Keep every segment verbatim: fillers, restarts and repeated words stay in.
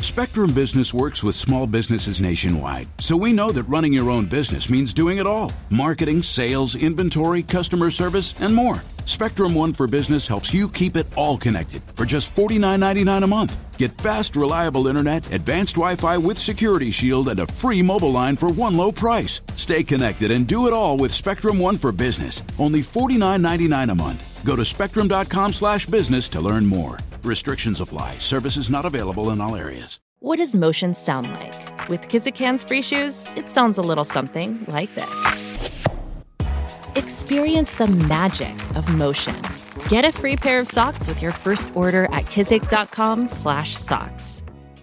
Spectrum Business works with small businesses nationwide, so we know that running your own business means doing it all. Marketing, sales, inventory, customer service, and more. Spectrum One for Business helps you keep it all connected for just forty-nine ninety-nine a month. Get fast, reliable internet, advanced Wi-Fi with Security Shield, and a free mobile line for one low price. Stay connected and do it all with Spectrum One for Business. Only forty-nine ninety-nine a month. Go to spectrum.com slash business to learn more. Restrictions apply. Services not available in all areas. What does motion sound like? With Kizikans free shoes, it sounds a little something like this. Experience the magic of motion. Get a free pair of socks with your first order at kizik.com slash socks.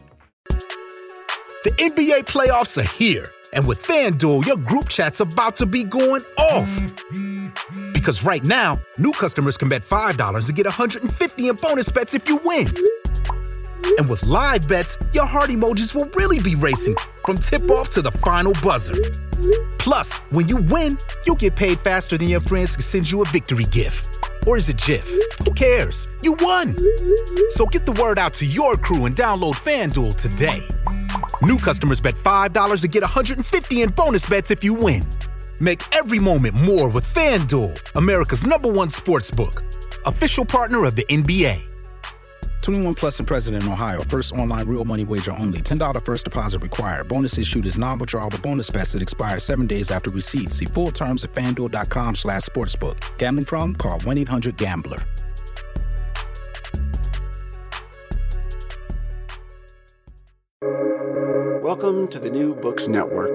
The N B A playoffs are here. And with FanDuel, your group chat's about to be going off. Because right now, new customers can bet five dollars to get one hundred fifty dollars in bonus bets if you win. And with live bets, your heart emojis will really be racing from tip-off to the final buzzer. Plus, when you win, you'll get paid faster than your friends can send you a victory gift. Or is it GIF? Who cares? You won! So get the word out to your crew and download FanDuel today. New customers bet five dollars to get one hundred fifty dollars in bonus bets if you win. Make every moment more with FanDuel, America's number one sportsbook. Official partner of the N B A. twenty-one plus and present in Ohio. First online real money wager only. ten dollars first deposit required. Bonus issued is non-withdrawable bonus bets that expire seven days after receipt. See full terms at FanDuel.com slash sportsbook. Gambling problem? Call one eight hundred gambler. Welcome to the New Books Network.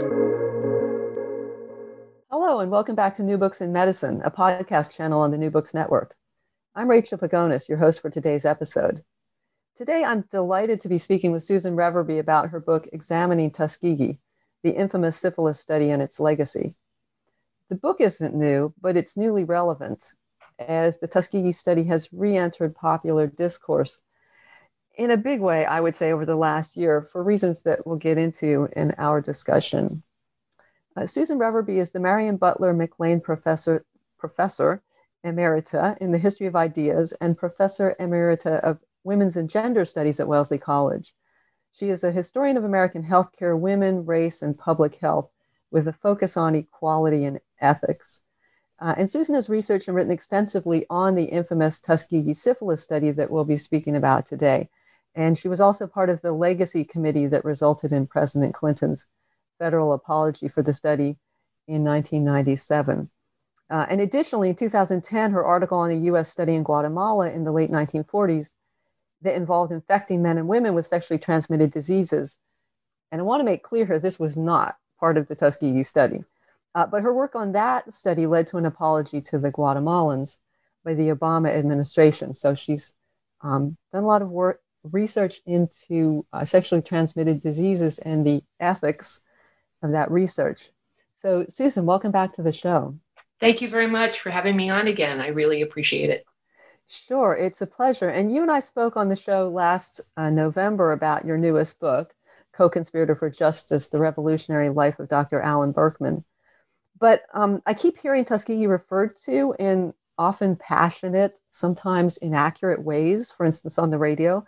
Hello, and welcome back to New Books in Medicine, a podcast channel on the New Books Network. I'm Rachel Pagonis, your host for today's episode. Today, I'm delighted to be speaking with Susan Reverby about her book, Examining Tuskegee, the infamous syphilis study and its legacy. The book isn't new, but it's newly relevant, as the Tuskegee study has re-entered popular discourse in a big way, I would say, over the last year, for reasons that we'll get into in our discussion. Uh, Susan Reverby is the Marion Butler McLean Professor, Professor Emerita in the History of Ideas and Professor Emerita of Women's and Gender Studies at Wellesley College. She is a historian of American healthcare, women, race, and public health with a focus on equality and ethics. Uh, and Susan has researched and written extensively on the infamous Tuskegee syphilis study that we'll be speaking about today. And she was also part of the legacy committee that resulted in President Clinton's federal apology for the study in nineteen ninety-seven. Uh, and additionally, in two thousand ten, her article on a U S study in Guatemala in the late nineteen forties that involved infecting men and women with sexually transmitted diseases. And I want to make clear here, this was not part of the Tuskegee study. Uh, but her work on that study led to an apology to the Guatemalans by the Obama administration. So she's um, done a lot of work, research into uh, sexually transmitted diseases and the ethics of that research. So Susan, welcome back to the show. Thank you very much for having me on again. I really appreciate it. Sure, it's a pleasure. And you and I spoke on the show last uh, November about your newest book, Co-Conspirator for Justice, The Revolutionary Life of Doctor Alan Berkman. But um, I keep hearing Tuskegee referred to in often passionate, sometimes inaccurate ways, for instance, on the radio.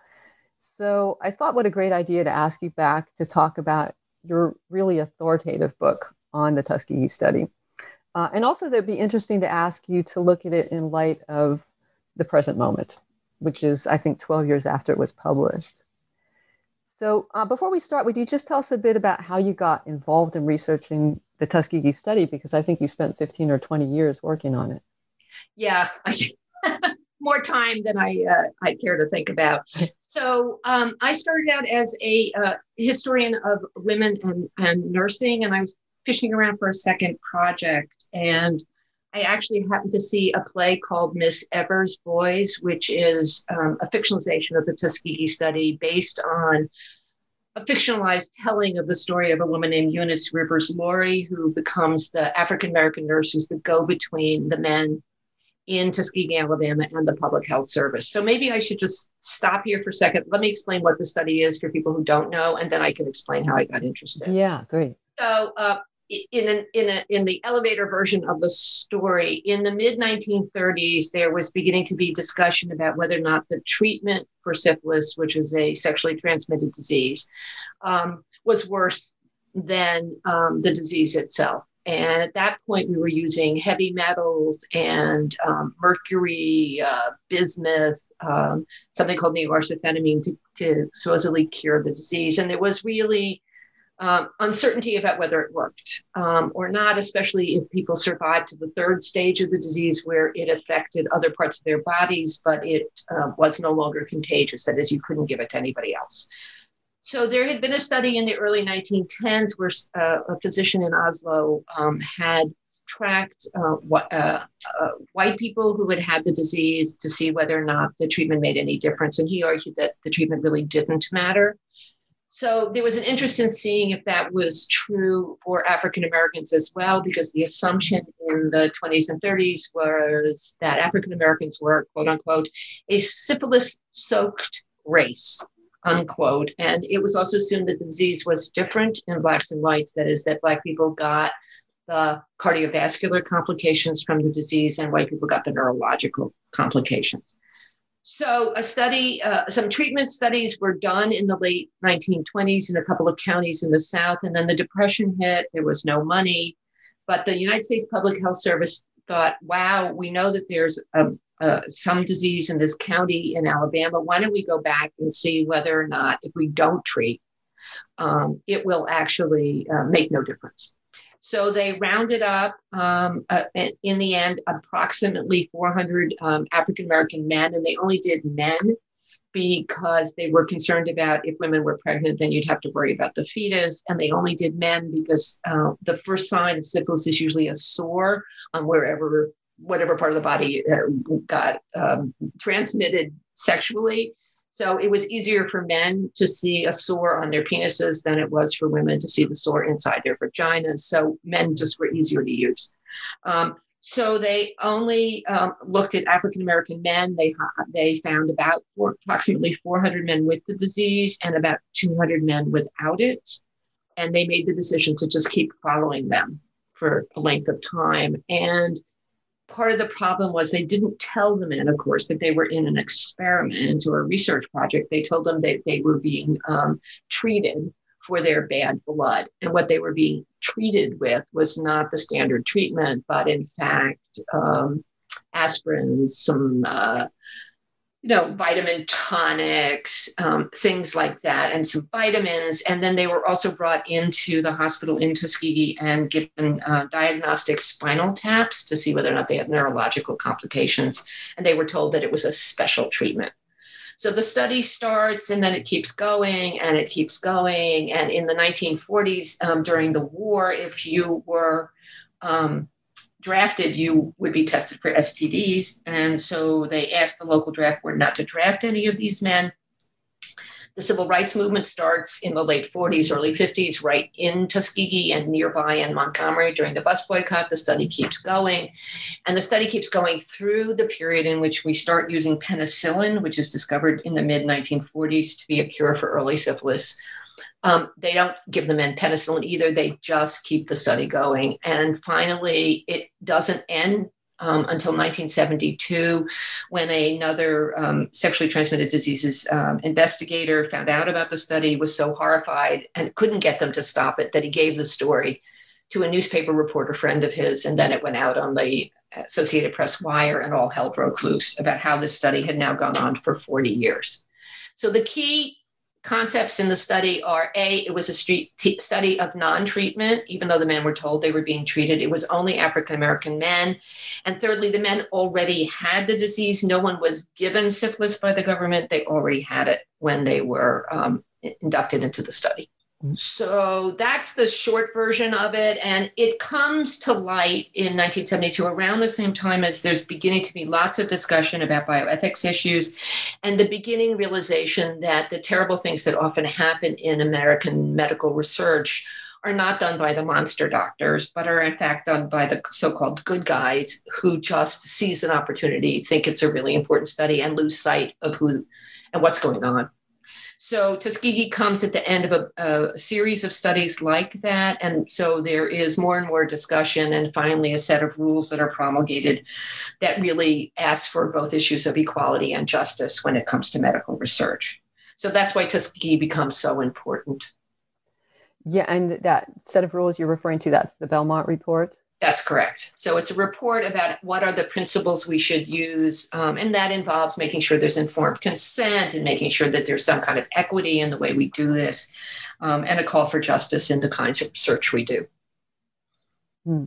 So I thought what a great idea to ask you back to talk about your really authoritative book on the Tuskegee study. Uh, and also that it'd be interesting to ask you to look at it in light of the present moment, which is, I think, twelve years after it was published. So uh, before we start, would you just tell us a bit about how you got involved in researching the Tuskegee study? Because I think you spent fifteen or twenty years working on it. Yeah, I more time than I uh, I care to think about. So um, I started out as a uh, historian of women and, and nursing, and I was fishing around for a second project. And I actually happened to see a play called Miss Evers' Boys, which is um, a fictionalization of the Tuskegee study based on a fictionalized telling of the story of a woman named Eunice Rivers Laurie, who becomes the African-American nurse who's the go-between the men in Tuskegee, Alabama, and the Public Health Service. So maybe I should just stop here for a second. Let me explain what the study is for people who don't know, and then I can explain how I got interested. Yeah, great. So uh, in an, in a, in the elevator version of the story, in the mid nineteen thirties, there was beginning to be discussion about whether or not the treatment for syphilis, which is a sexually transmitted disease, um, was worse than um, the disease itself. And at that point, we were using heavy metals and um, mercury, uh, bismuth, um, something called neoarsophenamine to, to supposedly cure the disease. And there was really um, uncertainty about whether it worked um, or not, especially if people survived to the third stage of the disease where it affected other parts of their bodies, but it uh, was no longer contagious. That is, you couldn't give it to anybody else. So there had been a study in the early nineteen tens where uh, a physician in Oslo um, had tracked uh, what, uh, uh, white people who had had the disease to see whether or not the treatment made any difference. And he argued that the treatment really didn't matter. So there was an interest in seeing if that was true for African Americans as well, because the assumption in the twenties and thirties was that African Americans were, quote unquote, a syphilis-soaked race, unquote. And it was also assumed that the disease was different in Blacks and whites. That is, that Black people got the cardiovascular complications from the disease and white people got the neurological complications. So a study, uh, some treatment studies were done in the late nineteen twenties in a couple of counties in the South. And then the Depression hit, there was no money. But the United States Public Health Service thought, wow, we know that there's a Uh, some disease in this county in Alabama. Why don't we go back and see whether or not, if we don't treat, um, it will actually uh, make no difference. So they rounded up, um, uh, in the end, approximately four hundred um, African-American men, and they only did men because they were concerned about if women were pregnant, then you'd have to worry about the fetus. And they only did men because uh, the first sign of syphilis is usually a sore on wherever whatever part of the body uh, got um, transmitted sexually. So it was easier for men to see a sore on their penises than it was for women to see the sore inside their vaginas. So men just were easier to use. Um, so they only um, looked at African-American men. They they found about four, approximately four hundred men with the disease and about two hundred men without it. And they made the decision to just keep following them for a length of time. And part of the problem was they didn't tell the men, of course, that they were in an experiment or a research project. They told them that they were being um, treated for their bad blood. And what they were being treated with was not the standard treatment, but in fact, um, aspirin, some, uh, you know, vitamin tonics, um, things like that, and some vitamins. And then they were also brought into the hospital in Tuskegee and given uh, diagnostic spinal taps to see whether or not they had neurological complications. And they were told that it was a special treatment. So the study starts and then it keeps going and it keeps going. And in the nineteen forties, um, during the war, if you were um, drafted, you would be tested for S T Ds. And so they asked the local draft board not to draft any of these men. The civil rights movement starts in the late forties, early fifties, right in Tuskegee and nearby in Montgomery during the bus boycott. The study keeps going. And the study keeps going through the period in which we start using penicillin, which is discovered in the mid nineteen forties to be a cure for early syphilis. Um, they don't give the men penicillin either. They just keep the study going. And finally, it doesn't end um, until nineteen seventy-two, when another um, sexually transmitted diseases um, investigator found out about the study, was so horrified and couldn't get them to stop it that he gave the story to a newspaper reporter friend of his. And then it went out on the Associated Press wire and all hell broke loose about how this study had now gone on for forty years. So the key concepts in the study are, A, it was a street t- study of non-treatment, even though the men were told they were being treated. It was only African-American men. And thirdly, the men already had the disease. No one was given syphilis by the government. They already had it when they were um, inducted into the study. So that's the short version of it. And it comes to light in nineteen seventy-two, around the same time as there's beginning to be lots of discussion about bioethics issues and the beginning realization that the terrible things that often happen in American medical research are not done by the monster doctors, but are in fact done by the so-called good guys who just seize an opportunity, think it's a really important study, and lose sight of who and what's going on. So Tuskegee comes at the end of a, a series of studies like that. And so there is more and more discussion and finally a set of rules that are promulgated that really ask for both issues of equality and justice when it comes to medical research. So that's why Tuskegee becomes so important. Yeah, and that set of rules you're referring to, that's the Belmont Report? That's correct. So it's a report about what are the principles we should use, um, and that involves making sure there's informed consent and making sure that there's some kind of equity in the way we do this, um, and a call for justice in the kinds of research we do. Hmm.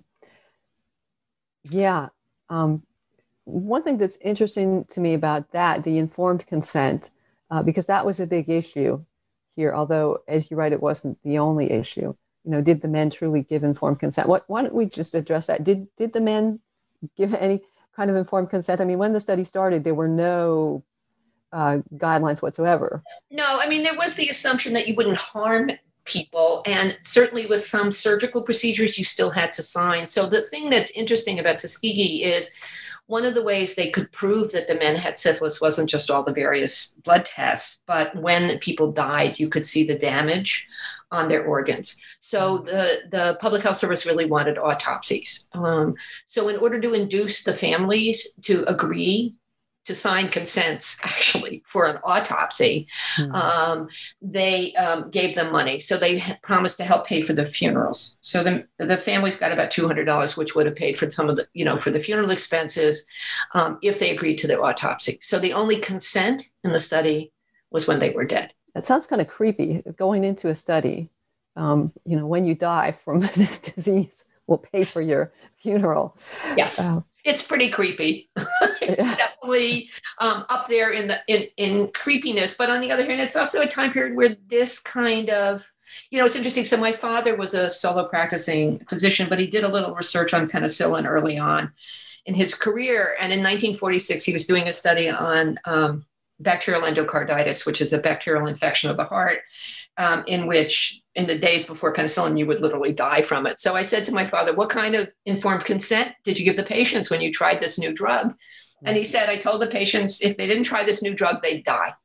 Yeah. Um, one thing that's interesting to me about that, the informed consent, uh, because that was a big issue here, although, as you write, it wasn't the only issue. You know, did the men truly give informed consent? What, why don't we just address that? Did did the men give any kind of informed consent? I mean, when the study started, there were no uh, guidelines whatsoever. No, I mean, there was the assumption that you wouldn't harm people, and certainly with some surgical procedures, you still had to sign. So the thing that's interesting about Tuskegee is one of the ways they could prove that the men had syphilis wasn't just all the various blood tests, but when people died, you could see the damage on their organs. So the, the Public Health Service really wanted autopsies. Um, so in order to induce the families to agree to sign consents, actually, for an autopsy, mm-hmm. um, they um, gave them money. So they promised to help pay for the funerals. So the, the families got about two hundred dollars, which would have paid for some of the, you know, for the funeral expenses um, if they agreed to the autopsy. So the only consent in the study was when they were dead. That sounds kind of creepy, going into a study. Um, you know, when you die from this disease, we'll pay for your funeral. Yes. Uh, It's pretty creepy. It's yeah. definitely um, up there in the in, in creepiness. But on the other hand, it's also a time period where this kind of, you know, it's interesting. So my father was a solo practicing physician, but he did a little research on penicillin early on in his career. And in nineteen forty-six, he was doing a study on um, bacterial endocarditis, which is a bacterial infection of the heart, um, in which in the days before penicillin, you would literally die from it. So I said to my father, what kind of informed consent did you give the patients when you tried this new drug? And he said, I told the patients if they didn't try this new drug, they'd die.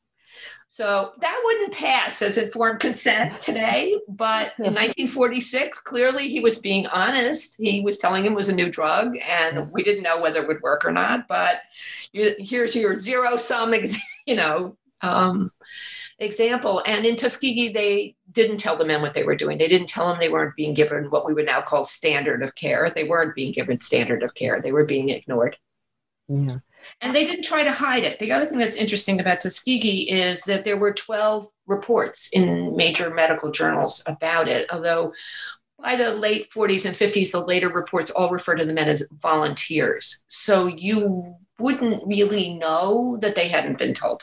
So that wouldn't pass as informed consent today. But in nineteen forty-six, clearly he was being honest. He was telling him it was a new drug and we didn't know whether it would work or not. But you, here's your zero sum, you know, um, example. And in Tuskegee, they didn't tell the men what they were doing. They didn't tell them they weren't being given what we would now call standard of care. They weren't being given standard of care. They were being ignored. Yeah. And they didn't try to hide it. The other thing that's interesting about Tuskegee is that there were twelve reports in major medical journals about it, although by the late forties and fifties, the later reports all refer to the men as volunteers. So you wouldn't really know that they hadn't been told.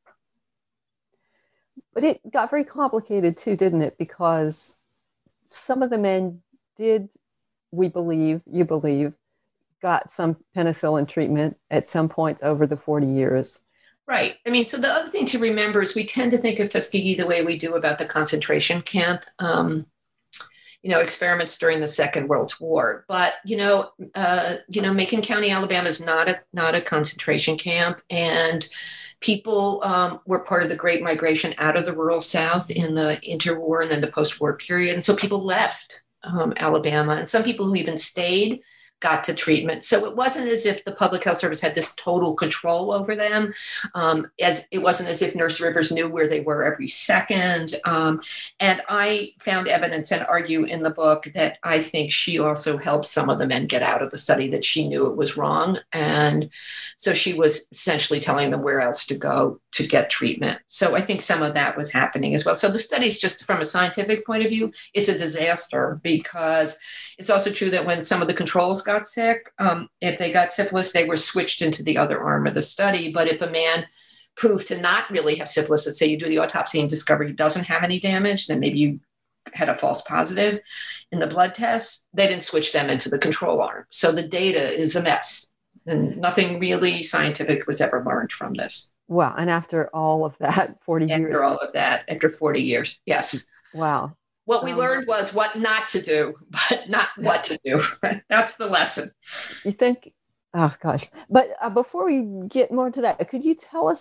But it got very complicated too, didn't it? Because some of the men did, we believe, you believe, got some penicillin treatment at some points over the forty years. Right. I mean, so the other thing to remember is we tend to think of Tuskegee the way we do about the concentration camp, um, you know, experiments during the Second World War. But, you know, uh, you know, Macon County, Alabama is not a not a concentration camp. And people um, were part of the Great Migration out of the rural South in the interwar and then the post-war period. And so people left um, Alabama, and some people who even stayed got to treatment. So it wasn't as if the Public Health Service had this total control over them. Um, as it wasn't as if Nurse Rivers knew where they were every second. Um, and I found evidence and argue in the book that I think she also helped some of the men get out of the study, that she knew it was wrong. And so she was essentially telling them where else to go to get treatment. So I think some of that was happening as well. So the studies, just from a scientific point of view, it's a disaster, because it's also true that when some of the controls got sick, um, if they got syphilis, they were switched into the other arm of the study. But if a man proved to not really have syphilis, let's say you do the autopsy and discover he doesn't have any damage, then maybe you had a false positive in the blood test, they didn't switch them into the control arm. So the data is a mess, and nothing really scientific was ever learned from this. Wow. And after all of that, forty after years. After all of that, after forty years, yes. Wow. What we um, learned was what not to do, but not what to do. That's the lesson. You think, oh gosh. But uh, before we get more to that, could you tell us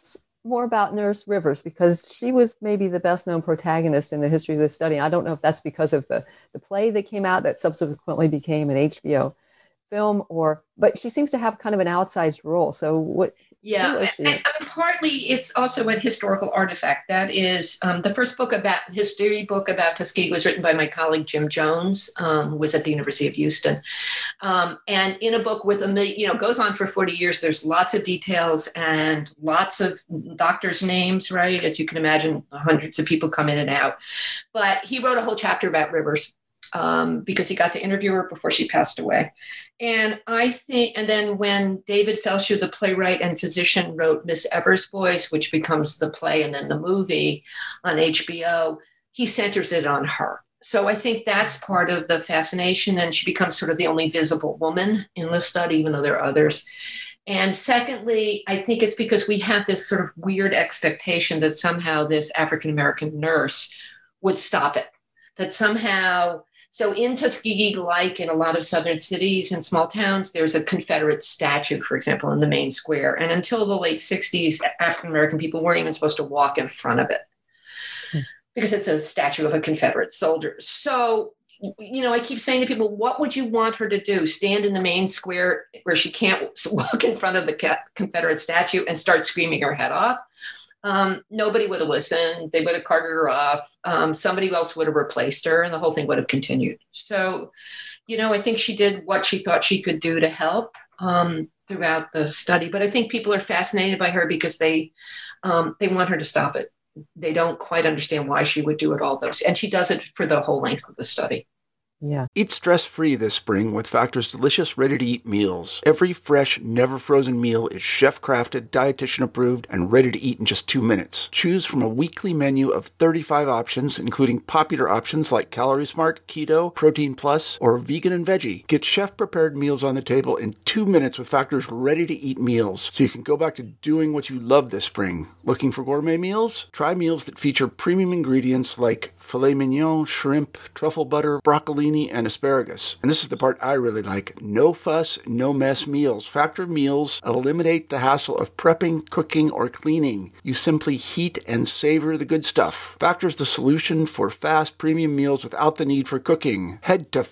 more about Nurse Rivers, because she was maybe the best known protagonist in the history of this study. I don't know if that's because of the, the play that came out that subsequently became an H B O film, or, but she seems to have kind of an outsized role. So what? Yeah, and, and partly it's also a historical artifact. That is um, the first book about history book about Tuskegee was written by my colleague Jim Jones, um, who was at the University of Houston, um, and in a book with a million, you know, goes on for forty years. There's lots of details and lots of doctors' names, right? As you can imagine, hundreds of people come in and out. But he wrote a whole chapter about Rivers. Um, because he got to interview her before she passed away. And I think, and then when David Felshu, the playwright and physician, wrote Miss Evers' Boys, which becomes the play and then the movie on H B O, he centers it on her. So I think that's part of the fascination, and she becomes sort of the only visible woman in the study, even though there are others. And secondly, I think it's because we have this sort of weird expectation that somehow this African-American nurse would stop it, that somehow. So in Tuskegee, like in a lot of southern cities and small towns, there's a Confederate statue, for example, in the main square. And until the late sixties, African-American people weren't even supposed to walk in front of it hmm. because it's a statue of a Confederate soldier. So, you know, I keep saying to people, what would you want her to do? Stand in the main square where she can't walk in front of the Confederate statue and start screaming her head off? Um, nobody would have listened. They would have carted her off. Um, somebody else would have replaced her, and the whole thing would have continued. So, you know, I think she did what she thought she could do to help um, throughout the study. But I think people are fascinated by her because they um, they want her to stop it. They don't quite understand why she would do it all those. And she does it for the whole length of the study. Yeah. Eat stress-free this spring with Factor's delicious, ready-to-eat meals. Every fresh, never-frozen meal is chef-crafted, dietitian-approved, and ready to eat in just two minutes. Choose from a weekly menu of thirty-five options, including popular options like Calorie Smart, Keto, Protein Plus, or Vegan and Veggie. Get chef-prepared meals on the table in two minutes with Factor's ready-to-eat meals, so you can go back to doing what you love this spring. Looking for gourmet meals? Try meals that feature premium ingredients like filet mignon, shrimp, truffle butter, broccoli, and asparagus. And this is the part I really like. No fuss, no mess meals. Factor meals eliminate the hassle of prepping, cooking, or cleaning. You simply heat and savor the good stuff. Factor's the solution for fast premium meals without the need for cooking. Head to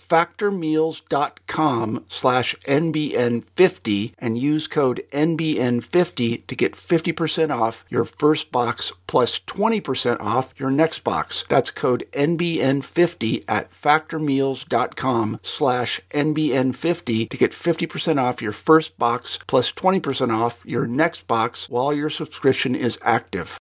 factormeals.com slash NBN50 and use code N B N fifty to get fifty percent off your first box plus twenty percent off your next box. That's code N B N fifty at factormeals.com slash NBN50 to get fifty percent off your first box plus twenty percent off your next box while your subscription is active.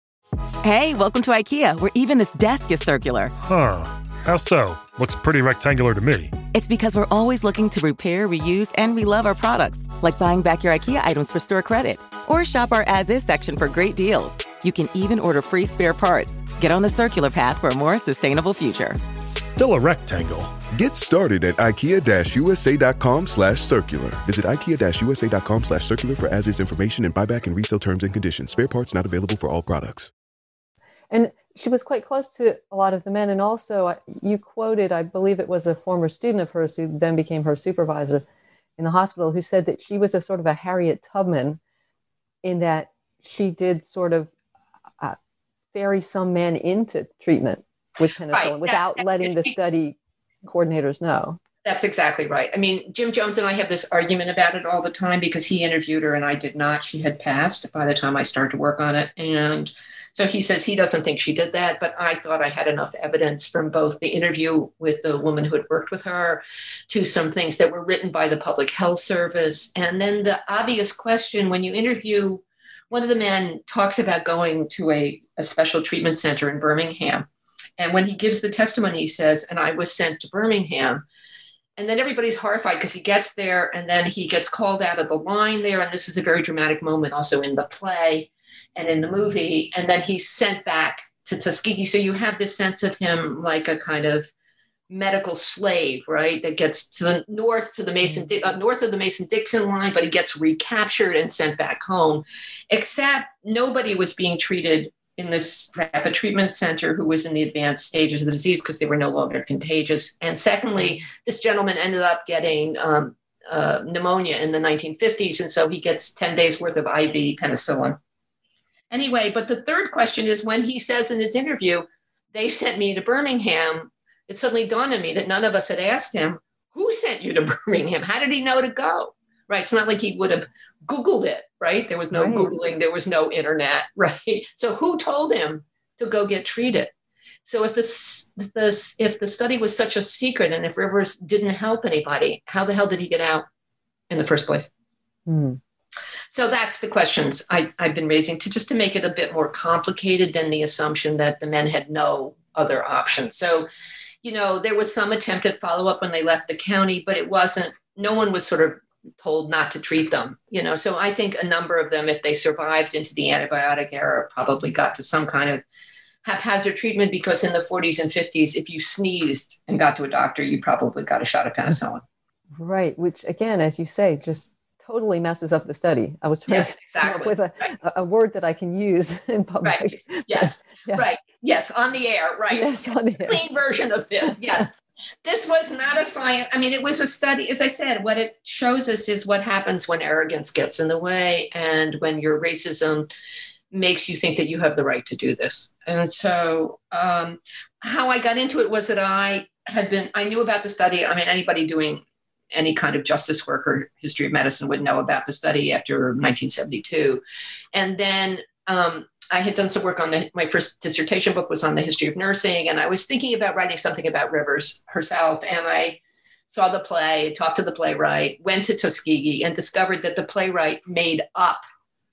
Hey, welcome to IKEA, where even this desk is circular. Huh. How so? Looks pretty rectangular to me. It's because we're always looking to repair, reuse, and relove our products, like buying back your IKEA items for store credit. Or shop our as-is section for great deals. You can even order free spare parts. Get on the circular path for a more sustainable future. Still a rectangle. Get started at ikea-usa.com slash circular. Visit ikea-usa.com slash circular for as-is information and buyback and resale terms and conditions. Spare parts not available for all products. And she was quite close to a lot of the men. And also, you quoted, I believe it was a former student of hers who then became her supervisor in the hospital, who said that she was a sort of a Harriet Tubman in that she did sort of uh, ferry some men into treatment with penicillin right. without yeah. letting the study coordinators know. That's exactly right. I mean, Jim Jones and I have this argument about it all the time because he interviewed her and I did not. She had passed by the time I started to work on it. And so he says he doesn't think she did that, but I thought I had enough evidence from both the interview with the woman who had worked with her to some things that were written by the Public Health Service. And then the obvious question, when you interview, one of the men talks about going to a, a special treatment center in Birmingham. And when he gives the testimony, he says, and I was sent to Birmingham. And then everybody's horrified because he gets there and then he gets called out of the line there. And this is a very dramatic moment also in the play and in the movie. And then he's sent back to Tuskegee. So you have this sense of him like a kind of medical slave, right? That gets to the north to the Mason, uh, north of the Mason-Dixon line, but he gets recaptured and sent back home, except nobody was being treated in this rapid treatment center who was in the advanced stages of the disease because they were no longer contagious. And secondly, this gentleman ended up getting um, uh, pneumonia in the nineteen fifties. And so he gets ten days worth of I V penicillin. Anyway, but the third question is when he says in his interview, they sent me to Birmingham, it suddenly dawned on me that none of us had asked him, who sent you to Birmingham? How did he know to go? Right? It's not like he would have Googled it, right? There was no right. Googling, there was no internet, right? So who told him to go get treated? So if this, this, if the study was such a secret and if Rivers didn't help anybody, how the hell did he get out in the first place? Hmm. So that's the questions I, I've been raising to just to make it a bit more complicated than the assumption that the men had no other options. So, you know, there was some attempt at follow-up when they left the county, but it wasn't, no one was sort of told not to treat them, you know. So I think a number of them, if they survived into the antibiotic era, probably got to some kind of haphazard treatment, because in the forties and fifties, if you sneezed and got to a doctor, you probably got a shot of penicillin. Right, which again, as you say, just totally messes up the study. I was trying yes, to come exactly. up with a, right. a word that I can use in public. Right. Yes. yes. Right. Yes. On the air. Right. Yes. On the air. Clean version of this. Yes. This was not a science. I mean, it was a study. As I said, what it shows us is what happens when arrogance gets in the way and when your racism makes you think that you have the right to do this. And so um, how I got into it was that I had been, I knew about the study. I mean, anybody doing any kind of justice work or history of medicine would know about the study after nineteen seventy-two. And then um, I had done some work on the, my first dissertation book was on the history of nursing. And I was thinking about writing something about Rivers herself. And I saw the play, talked to the playwright, went to Tuskegee and discovered that the playwright made up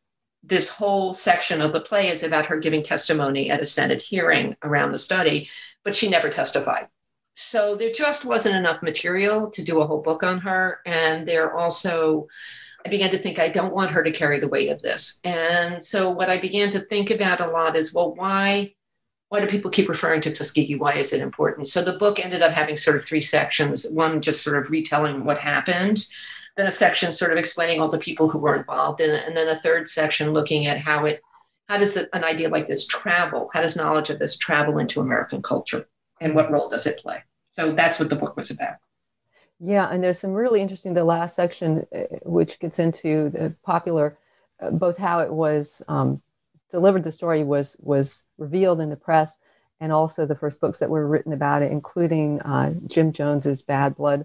this whole section of the play is about her giving testimony at a Senate hearing around the study, but she never testified. So there just wasn't enough material to do a whole book on her. And there also, I began to think, I don't want her to carry the weight of this. And so what I began to think about a lot is, well, why, why do people keep referring to Tuskegee? Why is it important? So the book ended up having sort of three sections, one just sort of retelling what happened, then a section sort of explaining all the people who were involved in it, and then a third section looking at how it, how does the, an idea like this travel? How does knowledge of this travel into American culture? And what role does it play? So that's what the book was about. Yeah, and there's some really interesting, the last section, uh, which gets into the popular, uh, both how it was um, delivered, the story was was revealed in the press, and also the first books that were written about it, including uh, Jim Jones's Bad Blood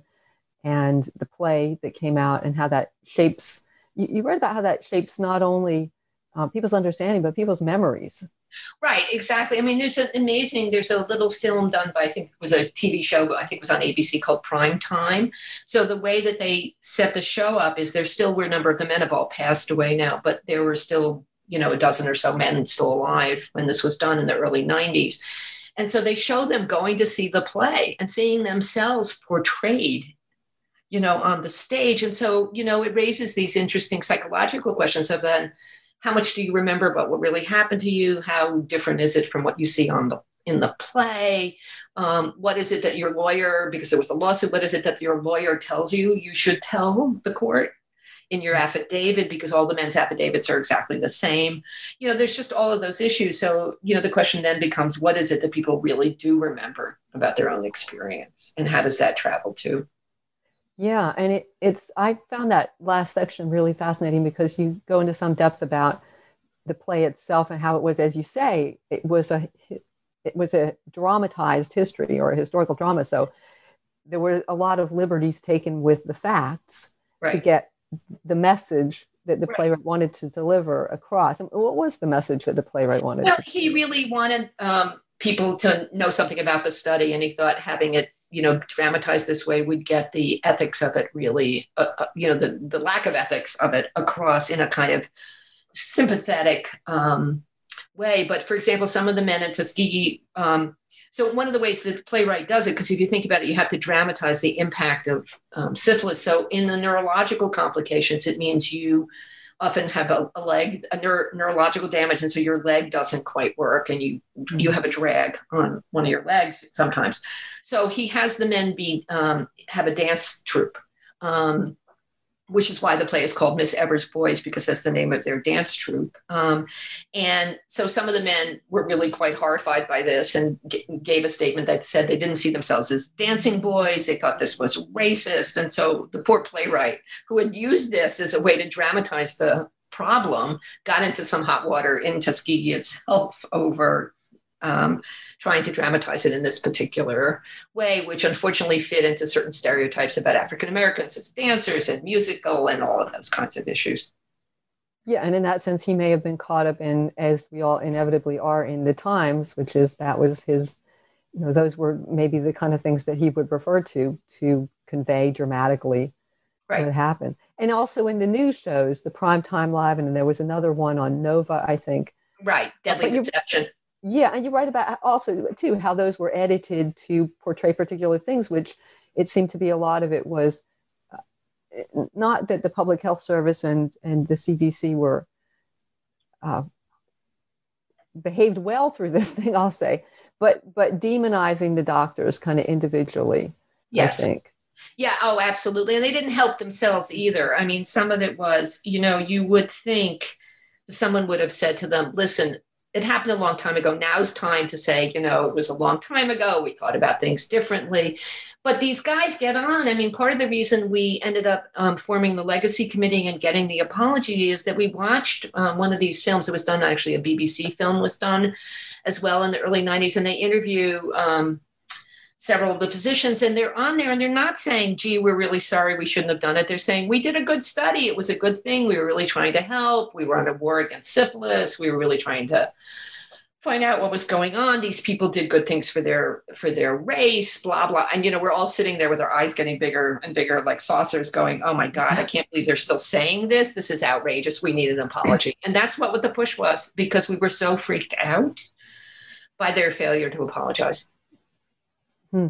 and the play that came out, and how that shapes, you, you read about how that shapes not only uh, people's understanding, but people's memories. Right, exactly. I mean, there's an amazing, there's a little film done by, I think it was a T V show, I think it was on A B C called Prime Time. So the way that they set the show up is there still were a number of the men have all passed away now, but there were still, you know, a dozen or so men still alive when this was done in the early nineties. And so they show them going to see the play and seeing themselves portrayed, you know, on the stage. And so, you know, it raises these interesting psychological questions of then, how much do you remember about what really happened to you? How different is it from what you see on the in the play? Um, what is it that your lawyer, because there was a lawsuit, what is it that your lawyer tells you you should tell the court in your affidavit, because all the men's affidavits are exactly the same? You know, there's just all of those issues. So, you know, the question then becomes, what is it that people really do remember about their own experience? And how does that travel too? Yeah, and it, it's, I found that last section really fascinating because you go into some depth about the play itself and how it was, as you say, it was a, it was a dramatized history or a historical drama. So there were a lot of liberties taken with the facts right. to get the message that the right. playwright wanted to deliver across. And what was the message that the playwright wanted well, to he really wanted um, people to know something about the study, and he thought having it, you know, dramatized this way would get the ethics of it really, uh, uh, you know, the, the lack of ethics of it across in a kind of sympathetic um, way. But for example, some of the men in Tuskegee, um, so one of the ways that the playwright does it, because if you think about it, you have to dramatize the impact of um, syphilis. So in the neurological complications, it means you often have a, a leg, a neuro, neurological damage, and so your leg doesn't quite work, and you mm-hmm. you have a drag on one of your legs sometimes. So he has the men be um, have a dance troupe, um, which is why the play is called Miss Evers' Boys, because that's the name of their dance troupe. Um, and so some of the men were really quite horrified by this and g- gave a statement that said they didn't see themselves as dancing boys. They thought this was racist. And so the poor playwright, who had used this as a way to dramatize the problem, got into some hot water in Tuskegee itself over um, trying to dramatize it in this particular way, which unfortunately fit into certain stereotypes about African Americans as dancers and musical and all of those kinds of issues. Yeah, and in that sense, he may have been caught up in, as we all inevitably are in the times, which is that was his, you know, those were maybe the kind of things that he would refer to to convey dramatically right. what happened. And also in the news shows, the Primetime Live, and there was another one on Nova, I think. Right, Deadly Deception. Yeah, and you're right about also, too, how those were edited to portray particular things, which it seemed to be a lot of it was not that the Public Health Service and, and the C D C were uh, behaved well through this thing, I'll say, but but demonizing the doctors kind of individually, yes. I think. Yeah, oh, absolutely. And they didn't help themselves either. I mean, some of it was, you know, you would think someone would have said to them, listen, it happened a long time ago. Now's time to say, you know, it was a long time ago. We thought about things differently. But these guys get on. I mean, part of the reason we ended up um, forming the Legacy Committee and getting the apology is that we watched um, one of these films. It was done, actually, a B B C film was done as well in the early nineties. And they interview um, several of the physicians, and they're on there and they're not saying, gee, we're really sorry, we shouldn't have done it. They're saying, we did a good study. It was a good thing. We were really trying to help. We were on a war against syphilis. We were really trying to find out what was going on. These people did good things for their for their race, blah, blah. And, you know, we're all sitting there with our eyes getting bigger and bigger like saucers going, oh, my God, I can't believe they're still saying this. This is outrageous. We need an apology. And that's what, what the push was, because we were so freaked out by their failure to apologize. Hmm.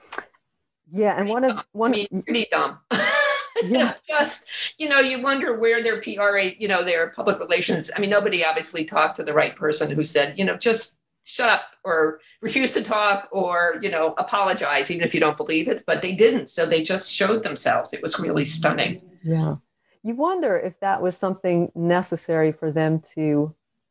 Yeah, and pretty one of one I mean, pretty dumb. Yeah. Just, you know, you wonder where their P R A, you know, their public relations. I mean, nobody obviously talked to the right person who said, you know, just shut up or refuse to talk or, you know, apologize, even if you don't believe it. But they didn't. So they just showed themselves. It was really stunning. Yeah. You wonder if that was something necessary for them to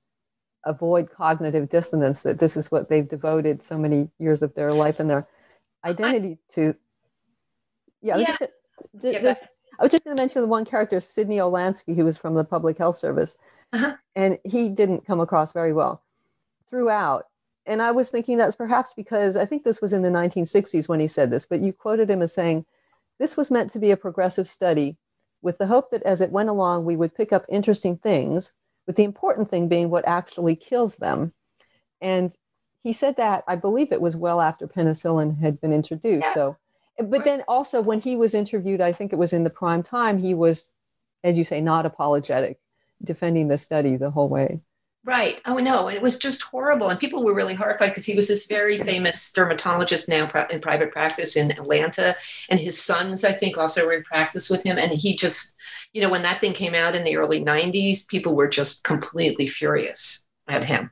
avoid cognitive dissonance, that this is what they've devoted so many years of their life and their identity to. Yeah. I was, Yeah. Just, th- Yeah, this, I was just going to mention the one character, Sidney Olansky, who was from the Public Health Service. Uh-huh. And he didn't come across very well throughout. And I was thinking that's perhaps because I think this was in the nineteen sixties when he said this, but you quoted him as saying, this was meant to be a progressive study with the hope that as it went along, we would pick up interesting things, with the important thing being what actually kills them. And he said that, I believe it was well after penicillin had been introduced. Yeah. So, but then also when he was interviewed, I think it was in the prime time, he was, as you say, not apologetic, defending the study the whole way. Right. Oh, no, it was just horrible. And people were really horrified because he was this very famous dermatologist now in private practice in Atlanta. And his sons, I think, also were in practice with him. And he just, you know, when that thing came out in the early nineties, people were just completely furious at him.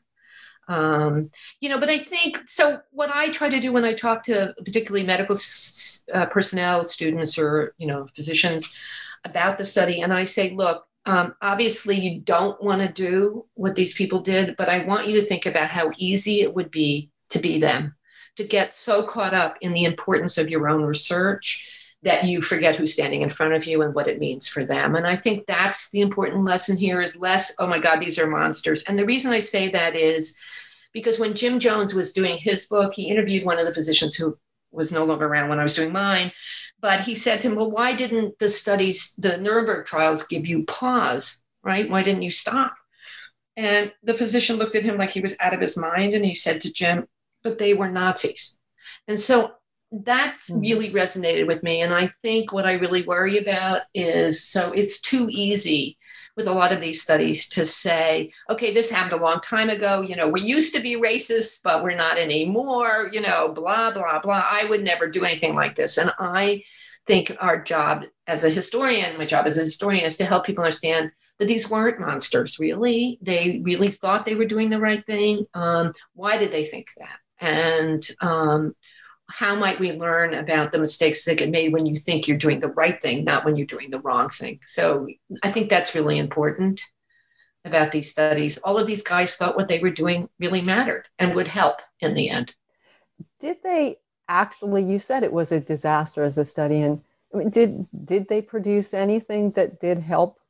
Um, you know, but I think, so what I try to do when I talk to particularly medical uh, personnel, students, or, you know, physicians about the study, and I say, look, Um, obviously, you don't want to do what these people did, but I want you to think about how easy it would be to be them, to get so caught up in the importance of your own research that you forget who's standing in front of you and what it means for them. And I think that's the important lesson here is less, oh my God, these are monsters. And the reason I say that is because when Jim Jones was doing his book, he interviewed one of the physicians who was no longer around when I was doing mine. But he said to him, well, why didn't the studies, the Nuremberg trials, give you pause, right? Why didn't you stop? And the physician looked at him like he was out of his mind. And he said to Jim, but they were Nazis. And so that's really resonated with me. And I think what I really worry about is, so it's too easy with a lot of these studies to say, okay, this happened a long time ago. You know, we used to be racist, but we're not anymore, you know, blah, blah, blah. I would never do anything like this. And I think our job as a historian, my job as a historian is to help people understand that these weren't monsters, really. They really thought they were doing the right thing. Um, why did they think that? And um, how might we learn about the mistakes that get made when you think you're doing the right thing, not when you're doing the wrong thing? So I think that's really important about these studies. All of these guys thought what they were doing really mattered and would help in the end. Did they actually, you said it was a disaster as a study, and I mean, did, did they produce anything that did help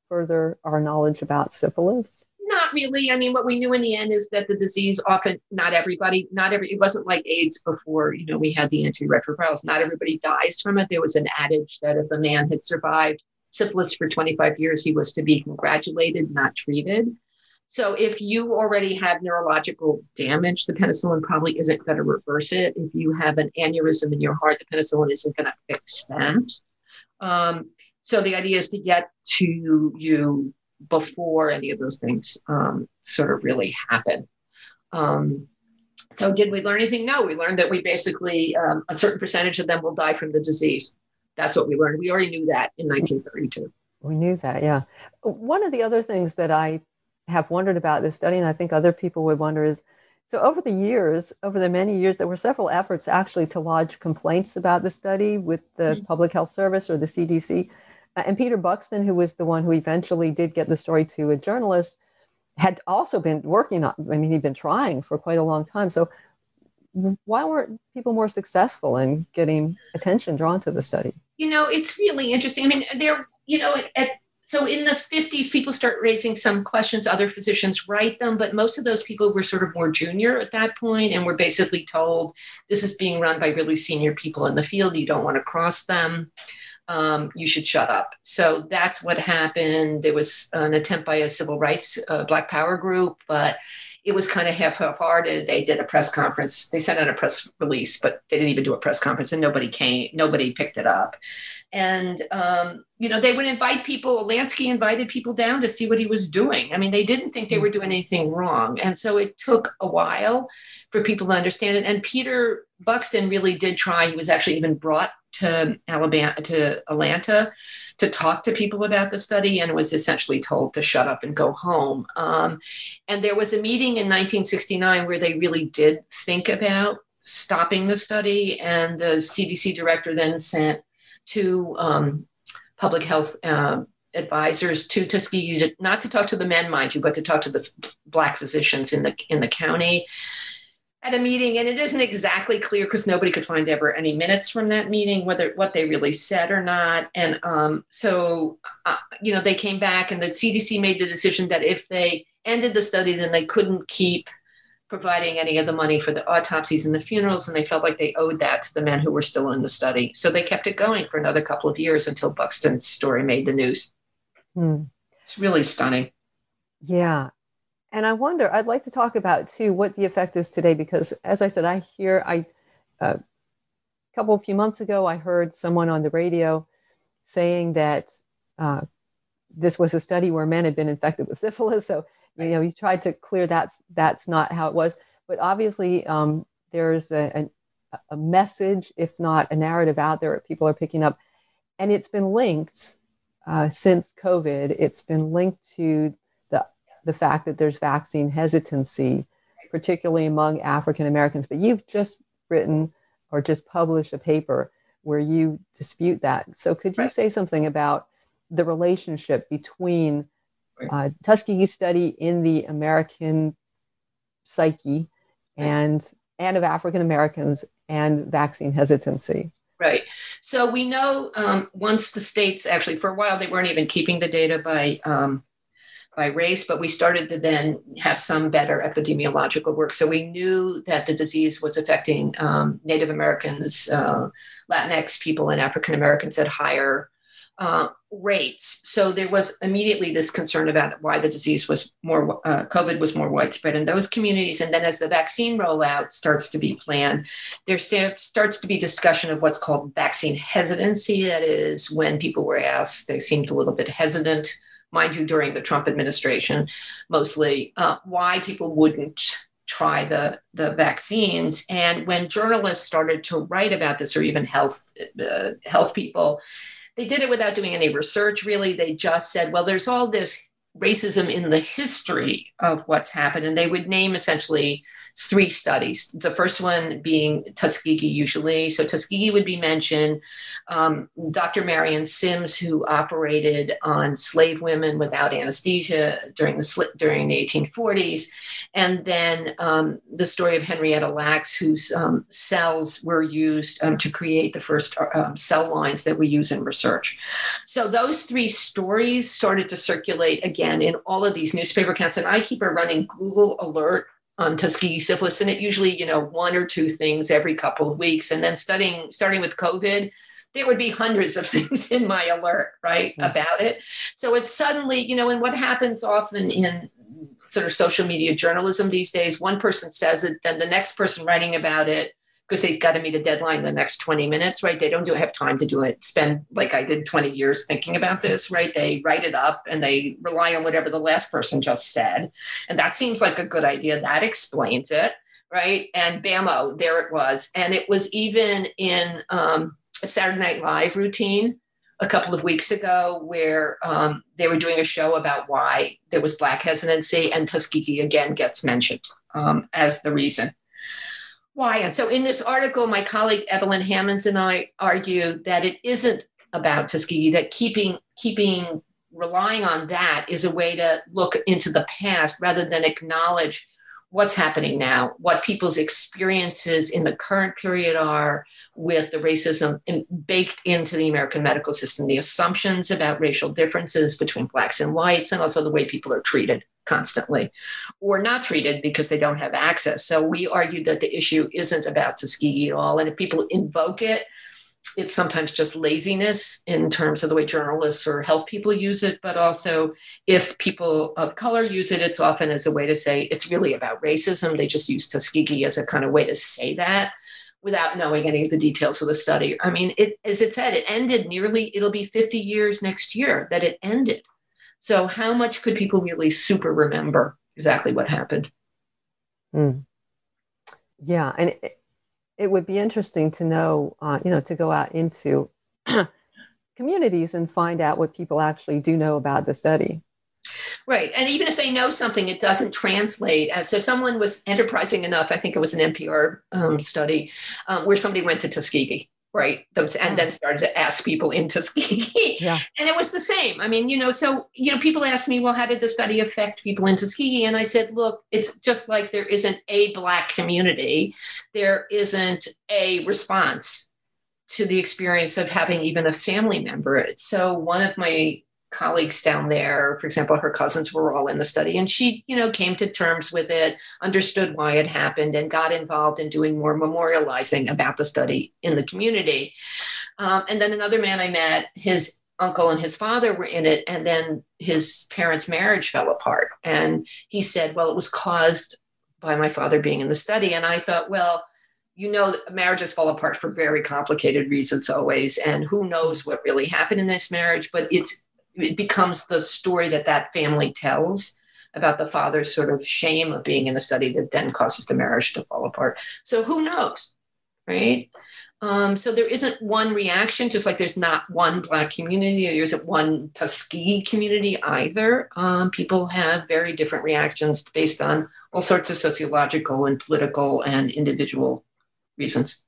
further our knowledge about syphilis? Not really. I mean, what we knew in the end is that the disease often, not everybody, not every, it wasn't like AIDS before, you know, we had the antiretrovirals. Not everybody dies from it. There was an adage that if a man had survived syphilis for twenty-five years, he was to be congratulated, not treated. So if you already have neurological damage, the penicillin probably isn't going to reverse it. If you have an aneurysm in your heart, the penicillin isn't going to fix that. Um, so the idea is to get to you before any of those things um, sort of really happen. Um, so did we learn anything? No, we learned that we basically, um, a certain percentage of them will die from the disease. That's what we learned. We already knew that in nineteen thirty-two. We knew that, yeah. One of the other things that I have wondered about this study, and I think other people would wonder, is, so over the years, over the many years, there were several efforts actually to lodge complaints about the study with the mm-hmm. Public Health Service or the C D C. And Peter Buxton, who was the one who eventually did get the story to a journalist, had also been working on, I mean, he'd been trying for quite a long time. So why weren't people more successful in getting attention drawn to the study? You know, it's really interesting. I mean, there, you know, at, so in the fifties, people start raising some questions, other physicians write them, but most of those people were sort of more junior at that point and were basically told, this is being run by really senior people in the field. You don't want to cross them. Um, you should shut up. So that's what happened. There was an attempt by a civil rights uh, Black Power group, but it was kind of half-hearted. They did a press conference. They sent out a press release, but they didn't even do a press conference, and nobody came. Nobody picked it up. And, um, you know, they would invite people. Lansky invited people down to see what he was doing. I mean, they didn't think they were doing anything wrong. And so it took a while for people to understand it. And Peter Buxton really did try. He was actually even brought to Alabama, to Atlanta, to talk to people about the study, and was essentially told to shut up and go home. Um, and there was a meeting in nineteen sixty-nine where they really did think about stopping the study. And the C D C director then sent two um, public health uh, advisors to Tuskegee, to, not to talk to the men, mind you, but to talk to the Black physicians in the in the county at a meeting. And it isn't exactly clear, because nobody could find ever any minutes from that meeting, whether what they really said or not. And um, so, uh, you know, they came back, and the C D C made the decision that if they ended the study, then they couldn't keep providing any of the money for the autopsies and the funerals. And they felt like they owed that to the men who were still in the study. So they kept it going for another couple of years until Buxton's story made the news. Hmm. It's really stunning. Yeah. And I wonder, I'd like to talk about too, what the effect is today, because as I said, I hear, I, uh, a couple of few months ago, I heard someone on the radio saying that uh, this was a study where men had been infected with syphilis. So, you know, he tried to clear that's, that's not how it was. But obviously um, there's a, a, a message, if not a narrative out there that people are picking up. And it's been linked uh, since COVID, it's been linked to the the fact that there's vaccine hesitancy, particularly among African Americans. But you've just written or just published a paper where you dispute that. So could you right. say something about the relationship between uh, Tuskegee's study in the American psyche and, and of African Americans and vaccine hesitancy? Right. So we know um, once the states, actually for a while, they weren't even keeping the data by um, by race, but we started to then have some better epidemiological work. So we knew that the disease was affecting um, Native Americans, uh, Latinx people, and African Americans at higher uh, rates. So there was immediately this concern about why the disease was more, uh, COVID was more widespread in those communities. And then as the vaccine rollout starts to be planned, there st- starts to be discussion of what's called vaccine hesitancy. That is when people were asked, they seemed a little bit hesitant, mind you, during the Trump administration, mostly, uh, why people wouldn't try the, the vaccines. And when journalists started to write about this, or even health uh, health people, they did it without doing any research, really. They just said, well, there's all this racism in the history of what's happened. And they would name essentially three studies. The first one being Tuskegee, usually. So Tuskegee would be mentioned. Um, Doctor Marion Sims, who operated on slave women without anesthesia during the during the eighteen forties. And then um, the story of Henrietta Lacks, whose um, cells were used um, to create the first um, cell lines that we use in research. So those three stories started to circulate again in all of these newspaper accounts. And I keep a running Google alert on Tuskegee syphilis, and it usually, you know, one or two things every couple of weeks. And then studying, starting with COVID, there would be hundreds of things in my alert, right, mm-hmm. about it. So it's suddenly, you know, and what happens often in sort of social media journalism these days, one person says it, then the next person writing about it, because they've got to meet a deadline in the next twenty minutes, right? They don't do have time to do it, spend like I did twenty years thinking about this, right? They write it up and they rely on whatever the last person just said. And that seems like a good idea. That explains it, right? And bammo, there it was. And it was even in um, a Saturday Night Live routine a couple of weeks ago where um, they were doing a show about why there was Black hesitancy, and Tuskegee again gets mentioned um, as the reason. Why? And so in this article, my colleague Evelyn Hammonds and I argue that it isn't about Tuskegee, that keeping, keeping, relying on that is a way to look into the past rather than acknowledge what's happening now, what people's experiences in the current period are with the racism in, baked into the American medical system, the assumptions about racial differences between Blacks and whites, and also the way people are treated constantly or not treated because they don't have access. So we argue that the issue isn't about Tuskegee at all. And if people invoke it, it's sometimes just laziness in terms of the way journalists or health people use it. But also if people of color use it, it's often as a way to say it's really about racism. They just use Tuskegee as a kind of way to say that without knowing any of the details of the study. I mean, it, as it said, it ended nearly, it'll be fifty years next year that it ended. So how much could people really super remember exactly what happened? Mm. Yeah. And it, it would be interesting to know, uh, you know, to go out into communities and find out what people actually do know about the study. Right. And even if they know something, it doesn't translate. As so someone was enterprising enough, I think it was an N P R um, study, um, where somebody went to Tuskegee. Right. And then started to ask people in Tuskegee. Yeah. And it was the same. I mean, you know, so, you know, people ask me, well, how did the study affect people in Tuskegee? And I said, look, it's just like there isn't a Black community. There isn't a response to the experience of having even a family member. So one of my colleagues down there, for example, her cousins were all in the study, and she, you know, came to terms with it, understood why it happened, and got involved in doing more memorializing about the study in the community. Um, and then another man I met, his uncle and his father were in it, and then his parents' marriage fell apart. And he said, well, it was caused by my father being in the study. And I thought, well, you know, marriages fall apart for very complicated reasons always, and who knows what really happened in this marriage, but it's it becomes the story that that family tells about the father's sort of shame of being in the study that then causes the marriage to fall apart. So who knows, right? Um, so there isn't one reaction, just like there's not one Black community, or there isn't one Tuskegee community either. Um, people have very different reactions based on all sorts of sociological and political and individual reasons.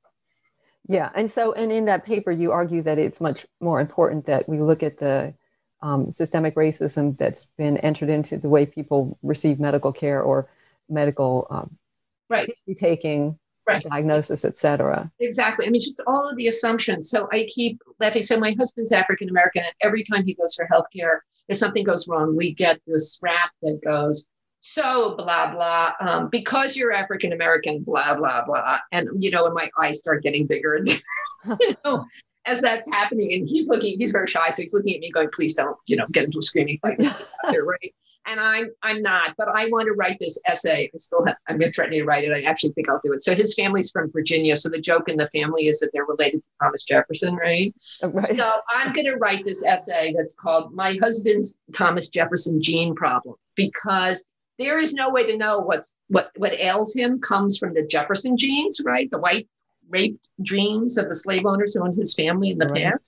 Yeah, and so, and in that paper, you argue that it's much more important that we look at the Um, systemic racism that's been entered into the way people receive medical care or medical um, right. taking, right. diagnosis, et cetera. Exactly. I mean, just all of the assumptions. So I keep laughing. So my husband's African-American, and every time he goes for healthcare, if something goes wrong, we get this rap that goes, so blah, blah, um, because you're African-American, blah, blah, blah. And, you know, and my eyes start getting bigger and, you know, as that's happening, and he's looking, he's very shy. So he's looking at me going, please don't, you know, get into a screaming fight there, right? And I'm, I'm not, but I want to write this essay. I still have, I'm threatening to write it. I actually think I'll do it. So his family's from Virginia. So the joke in the family is that they're related to Thomas Jefferson, right? right. So I'm going to write this essay that's called My Husband's Thomas Jefferson Gene Problem, because there is no way to know what's, what, what ails him comes from the Jefferson genes, right? The white raped dreams of the slave owners who owned his family in the right. past,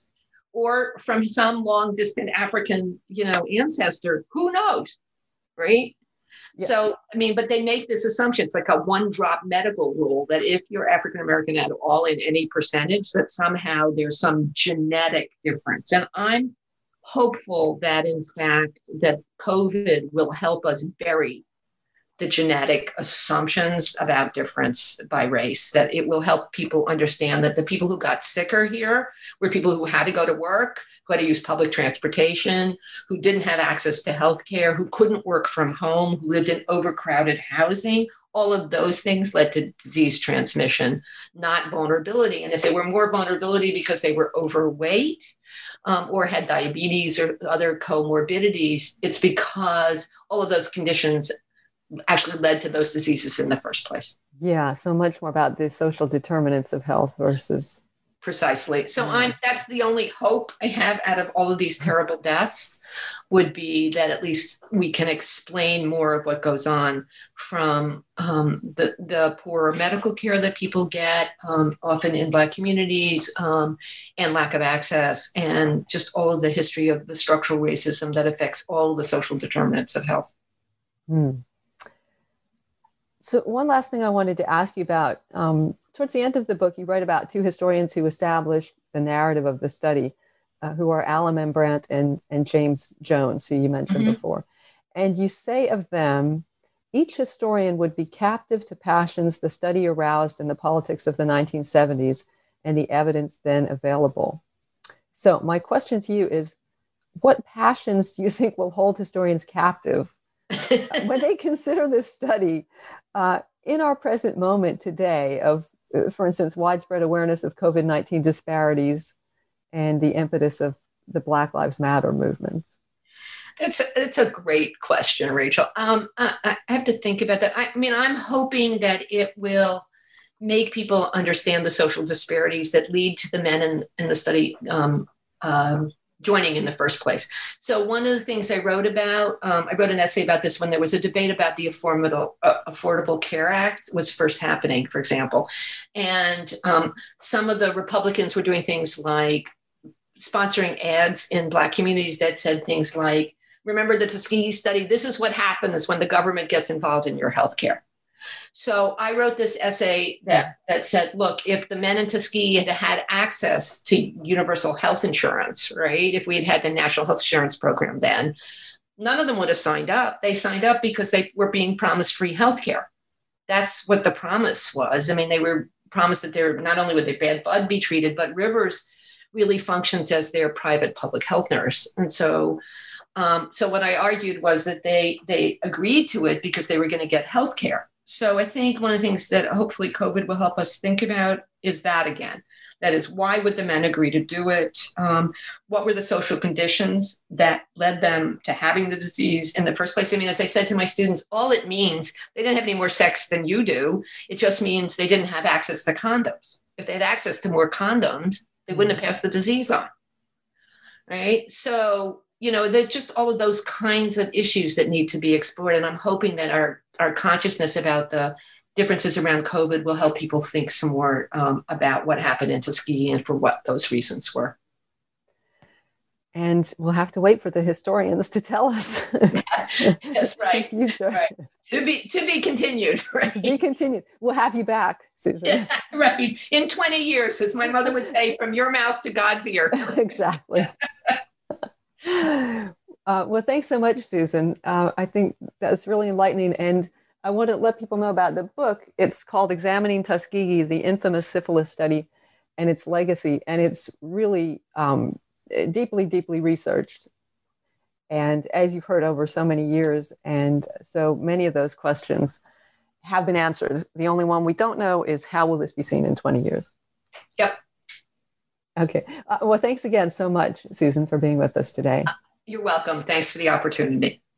or from some long distant African, you know, ancestor. Who knows, right? Yeah. So, I mean, but they make this assumption. It's like a one drop medical rule that if you're African-American at all in any percentage, that somehow there's some genetic difference. And I'm hopeful that, in fact, that COVID will help us bury the genetic assumptions about difference by race, that it will help people understand that the people who got sicker here were people who had to go to work, who had to use public transportation, who didn't have access to healthcare, who couldn't work from home, who lived in overcrowded housing. All of those things led to disease transmission, not vulnerability. And if they were more vulnerability because they were overweight um, or had diabetes or other comorbidities, it's because all of those conditions actually led to those diseases in the first place. Yeah, so much more about the social determinants of health versus... Precisely. So I'm, that's the only hope I have out of all of these terrible deaths, would be that at least we can explain more of what goes on, from um, the, the poor medical care that people get, um, often in Black communities, um, and lack of access, and just all of the history of the structural racism that affects all the social determinants of health. Hmm. So one last thing I wanted to ask you about, um, towards the end of the book, you write about two historians who established the narrative of the study, uh, who are Alan Membrandt and, and James Jones, who you mentioned mm-hmm. before. And you say of them, each historian would be captive to passions the study aroused in the politics of the nineteen seventies and the evidence then available. So my question to you is, what passions do you think will hold historians captive when they consider this study uh, in our present moment today of, for instance, widespread awareness of COVID nineteen disparities and the impetus of the Black Lives Matter movement? It's, it's a great question, Rachel. Um, I, I have to think about that. I, I mean, I'm hoping that it will make people understand the social disparities that lead to the men in, in the study um, um, joining in the first place. So one of the things I wrote about, um, I wrote an essay about this when there was a debate about the Affordable, uh, Affordable Care Act was first happening, for example. And um, some of the Republicans were doing things like sponsoring ads in Black communities that said things like, remember the Tuskegee study? This is what happens when the government gets involved in your healthcare. So I wrote this essay that, that said, look, if the men in Tuskegee had had access to universal health insurance, right? If we had had the National Health Insurance Program then, none of them would have signed up. They signed up because they were being promised free healthcare. That's what the promise was. I mean, they were promised that they're not only would their bad blood be treated, but Rivers really functions as their private public health nurse. And so um, so what I argued was that they they agreed to it because they were going to get healthcare. So I think one of the things that hopefully COVID will help us think about is that again. That is, why would the men agree to do it? Um, what were the social conditions that led them to having the disease in the first place? I mean, as I said to my students, all it means, they didn't have any more sex than you do. It just means they didn't have access to condoms. If they had access to more condoms, they wouldn't have passed the disease on, right? So, you know, there's just all of those kinds of issues that need to be explored. And I'm hoping that our, our consciousness about the differences around COVID will help people think some more um, about what happened in Tuskegee and for what those reasons were. And we'll have to wait for the historians to tell us. That's right. right. To be to be continued. Right? To be continued. We'll have you back, Susan. Yeah, right. In twenty years, as my mother would say, from your mouth to God's ear. Exactly. uh, well, thanks so much, Susan. Uh, I think that's really enlightening. And I want to let people know about the book. It's called Examining Tuskegee, the Infamous Syphilis Study and Its Legacy. And it's really um, deeply, deeply researched. And as you've heard over so many years, and so many of those questions have been answered. The only one we don't know is, how will this be seen in twenty years? Yep. Okay. Uh, well, thanks again so much, Susan, for being with us today. You're welcome. Thanks for the opportunity.